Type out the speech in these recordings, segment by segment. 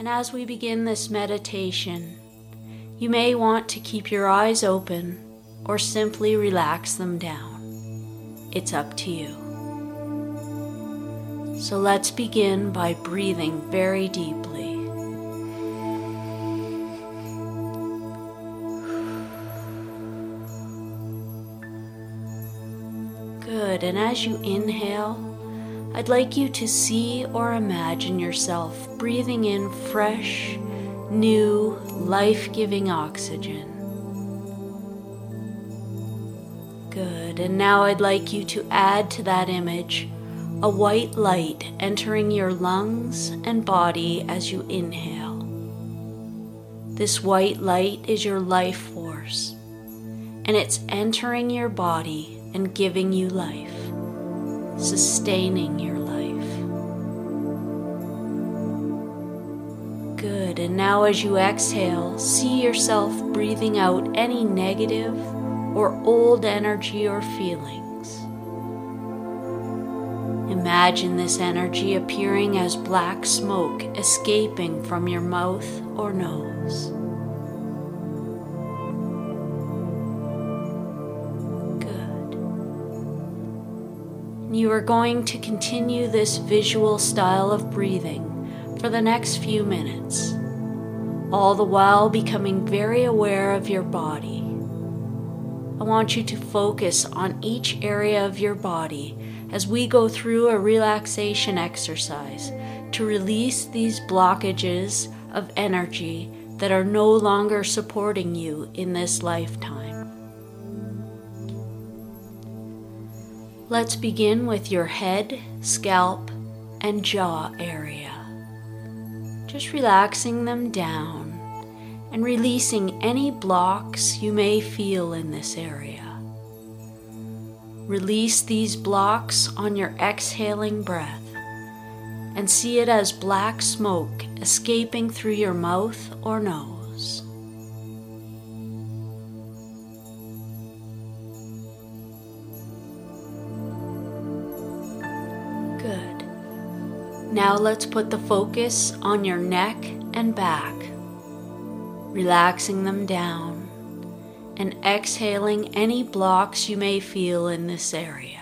And as we begin this meditation, you may want to keep your eyes open or simply relax them down. It's up to you. So let's begin by breathing very deeply. Good, and as you inhale, I'd like you to see or imagine yourself breathing in fresh, new, life-giving oxygen. Good, and now I'd like you to add to that image a white light entering your lungs and body as you inhale. This white light is your life force, and it's entering your body and giving you life, sustaining your life. Good, and now as you exhale, see yourself breathing out any negative or old energy or feelings. Imagine this energy appearing as black smoke escaping from your mouth or nose. You are going to continue this visual style of breathing for the next few minutes, all the while becoming very aware of your body. I want you to focus on each area of your body as we go through a relaxation exercise to release these blockages of energy that are no longer supporting you in this lifetime. Let's begin with your head, scalp, and jaw area. Just relaxing them down and releasing any blocks you may feel in this area. Release these blocks on your exhaling breath and see it as black smoke escaping through your mouth or nose. Good. Now let's put the focus on your neck and back, relaxing them down and exhaling any blocks you may feel in this area.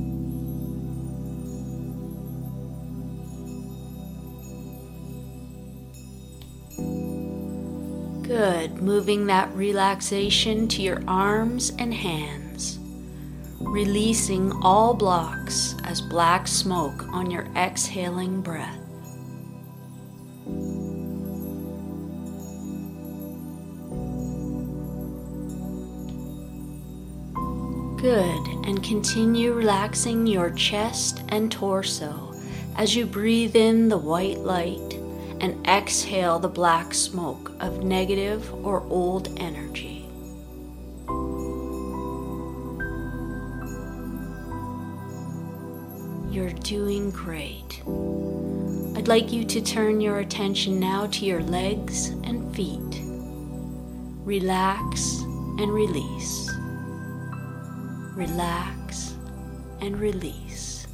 Good. Moving that relaxation to your arms and hands, releasing all blocks as black smoke on your exhaling breath. Good, and continue relaxing your chest and torso as you breathe in the white light and exhale the black smoke of negative or old energy. You're doing great. I'd like you to turn your attention now to your legs and feet. Relax and release. Relax and release.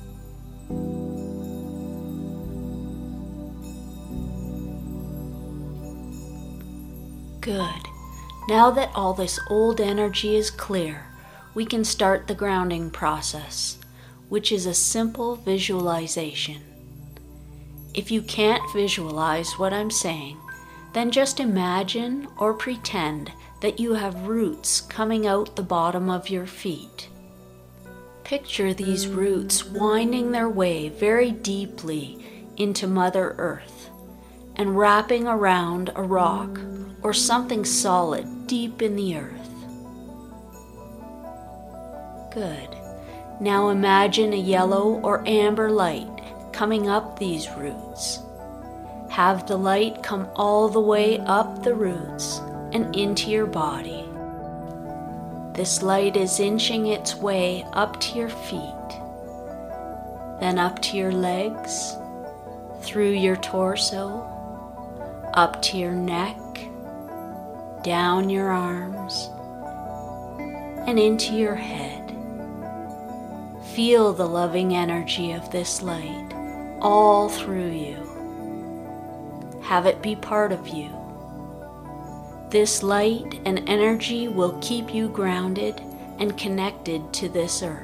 Good. Now that all this old energy is clear, we can start the grounding process, which is a simple visualization. If you can't visualize what I'm saying, then just imagine or pretend that you have roots coming out the bottom of your feet. Picture these roots winding their way very deeply into Mother Earth and wrapping around a rock or something solid deep in the earth. Good. Now imagine a yellow or amber light coming up these roots. Have the light come all the way up the roots and into your body. This light is inching its way up to your feet, then up to your legs, through your torso, up to your neck, down your arms, and into your head. Feel the loving energy of this light all through you. Have it be part of you. This light and energy will keep you grounded and connected to this earth.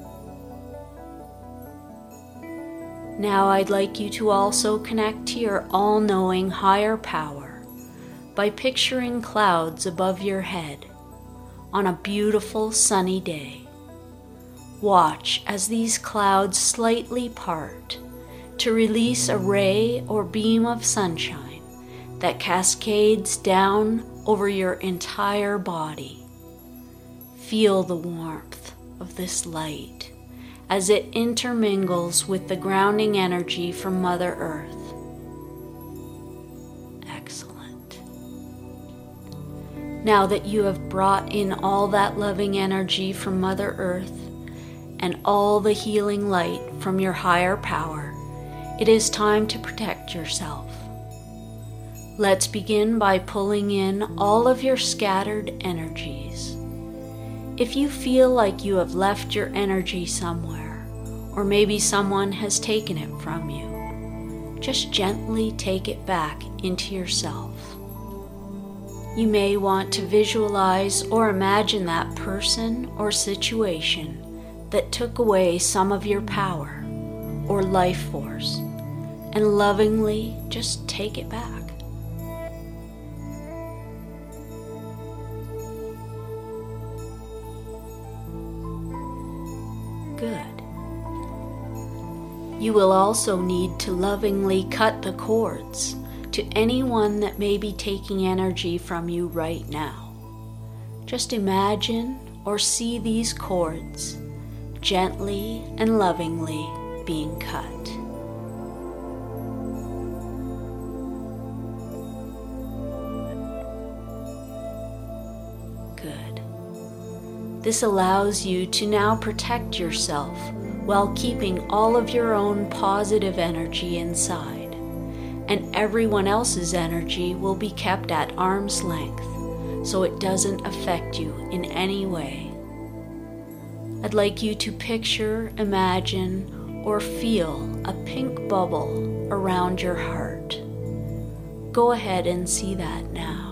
Now I'd like you to also connect to your all-knowing higher power by picturing clouds above your head on a beautiful sunny day. Watch as these clouds slightly part to release a ray or beam of sunshine that cascades down over your entire body. Feel the warmth of this light as it intermingles with the grounding energy from Mother Earth. Excellent. Now that you have brought in all that loving energy from Mother Earth and all the healing light from your higher power, it is time to protect yourself. Let's begin by pulling in all of your scattered energies. If you feel like you have left your energy somewhere, or maybe someone has taken it from you, just gently take it back into yourself. You may want to visualize or imagine that person or situation that took away some of your power or life force, and lovingly just take it back. Good. You will also need to lovingly cut the cords to anyone that may be taking energy from you right now. Just imagine or see these cords gently and lovingly being cut. Good. This allows you to now protect yourself while keeping all of your own positive energy inside, and everyone else's energy will be kept at arm's length so it doesn't affect you in any way. I'd like you to picture, imagine, or feel a pink bubble around your heart. Go ahead and see that now.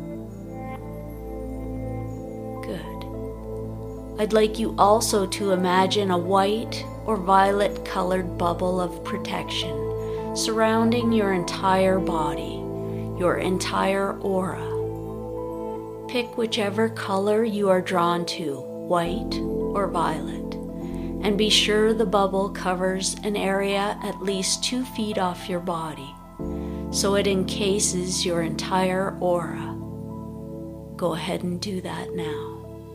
I'd like you also to imagine a white or violet colored bubble of protection surrounding your entire body, your entire aura. Pick whichever color you are drawn to, white or violet, and be sure the bubble covers an area at least 2 feet off your body, so it encases your entire aura. Go ahead and do that now.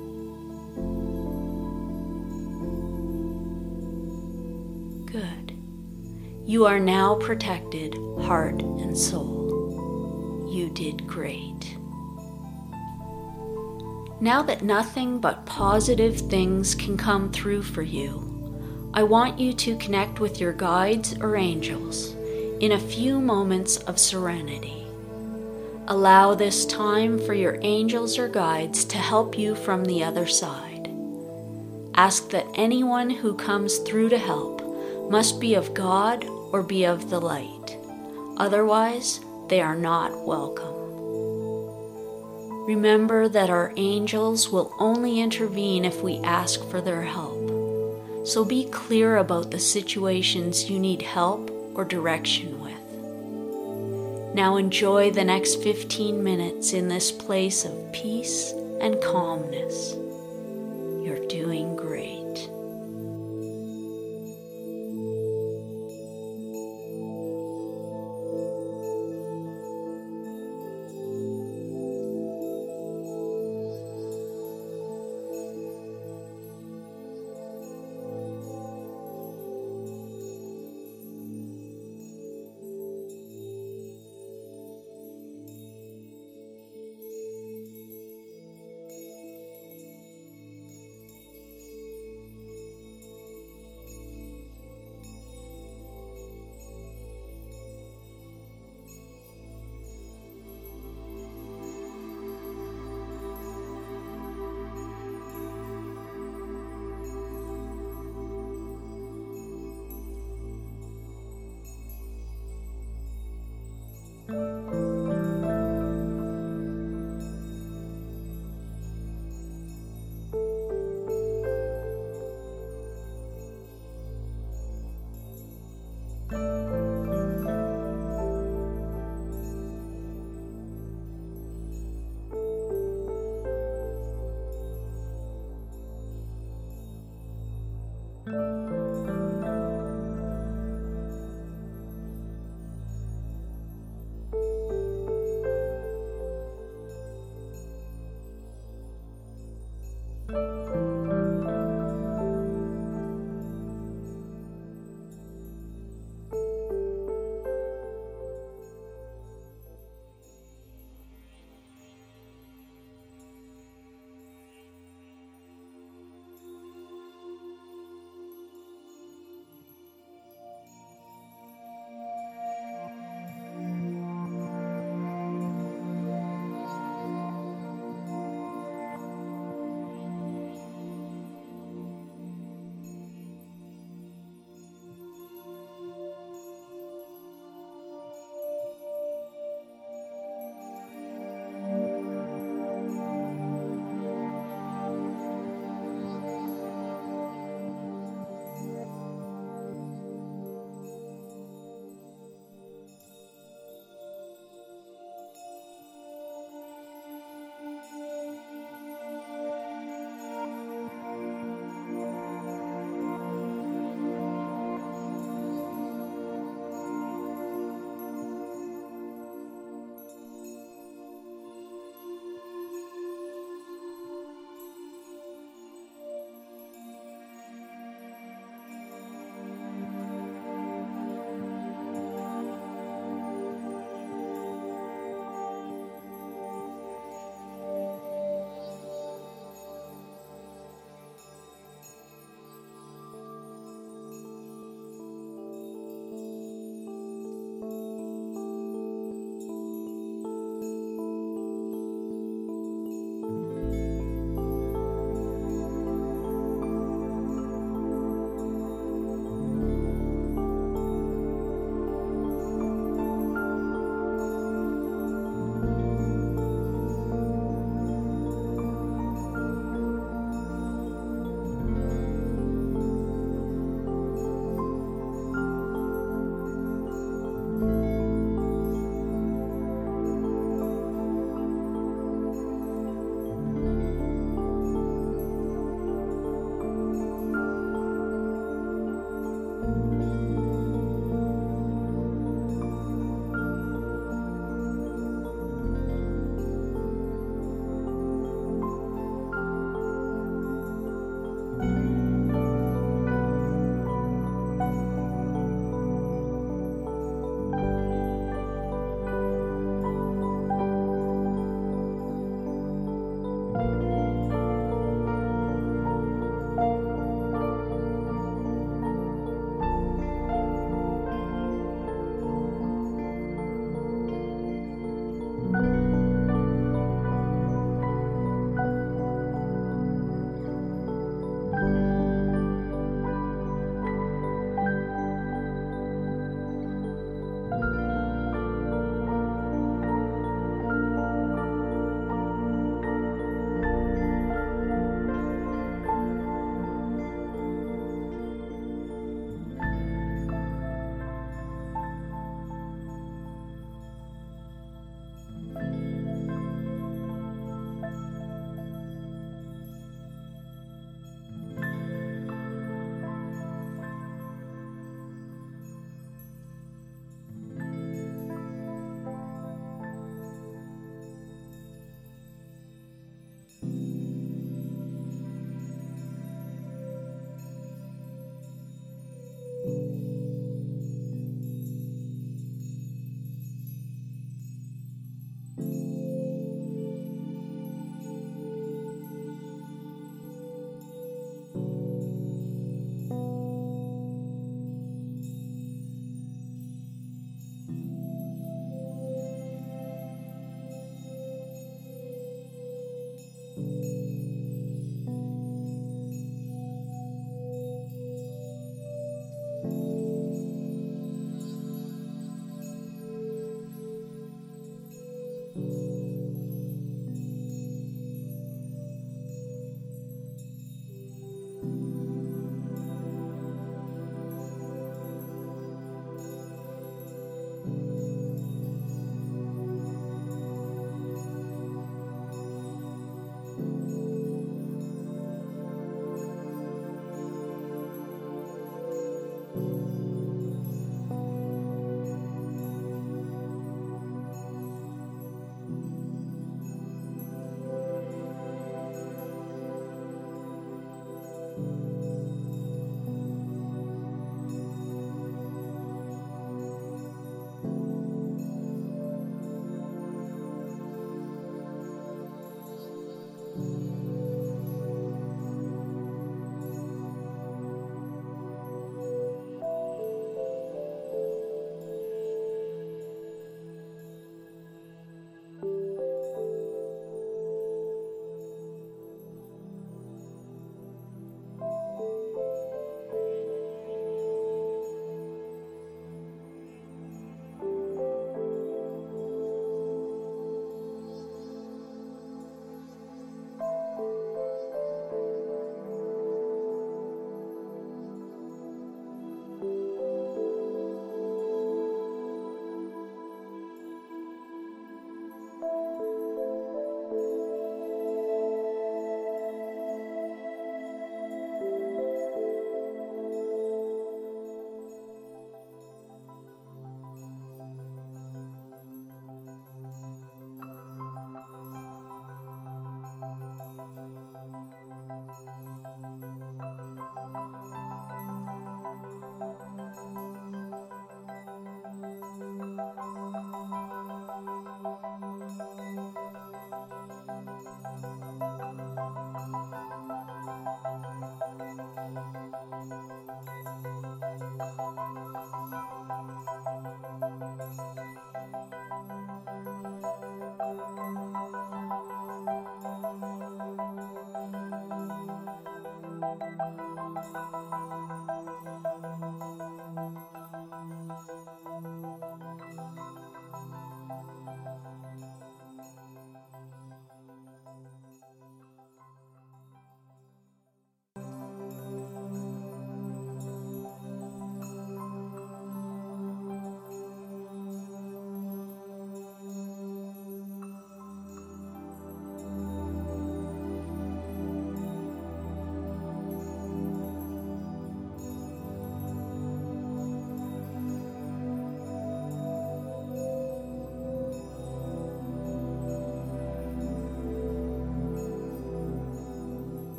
Good. You are now protected, heart and soul. You did great. Now that nothing but positive things can come through for you, I want you to connect with your guides or angels in a few moments of serenity. Allow this time for your angels or guides to help you from the other side. Ask that anyone who comes through to help must be of God or be of the light. Otherwise, they are not welcome. Remember that our angels will only intervene if we ask for their help. So be clear about the situations you need help or direction with. Now enjoy the next 15 minutes in this place of peace and calmness. You're doing great.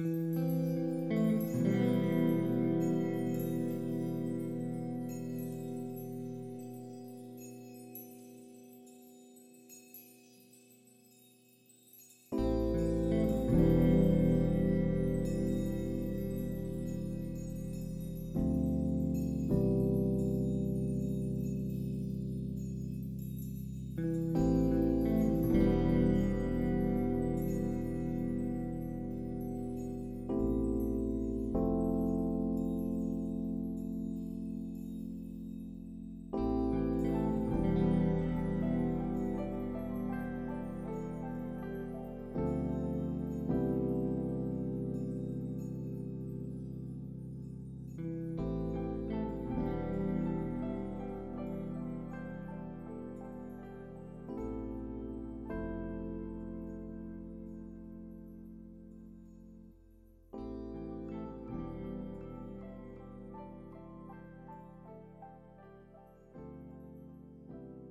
you.